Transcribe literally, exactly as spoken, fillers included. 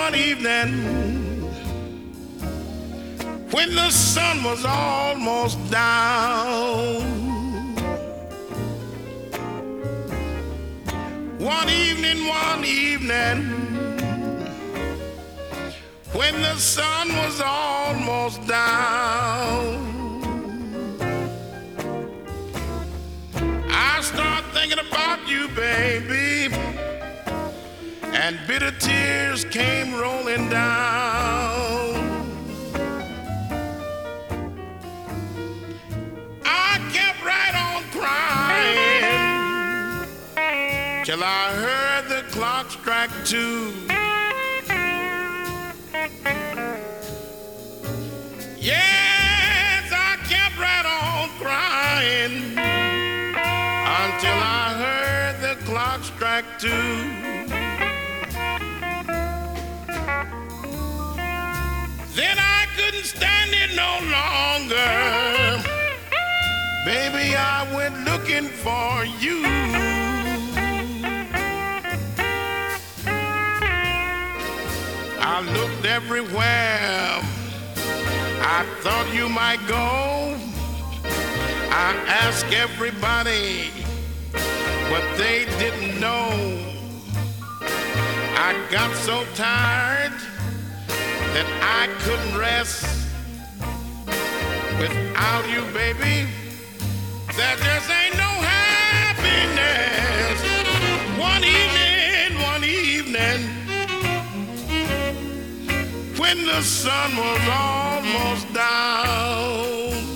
one evening when the sun was almost down. One evening, one evening when the sun was almost down, I start thinking about you, baby, and bitter tears came rolling down. I kept right on crying till I heard the clock strike two. Yes, I kept right on crying until I heard the clock strike two. Then I couldn't stand it no longer. Baby, I went looking for you. I looked everywhere. I thought you might go. I asked everybody, but they didn't know. I got so tired that I couldn't rest without you, baby. There just ain't no happiness. One evening, one evening, when the sun was almost down,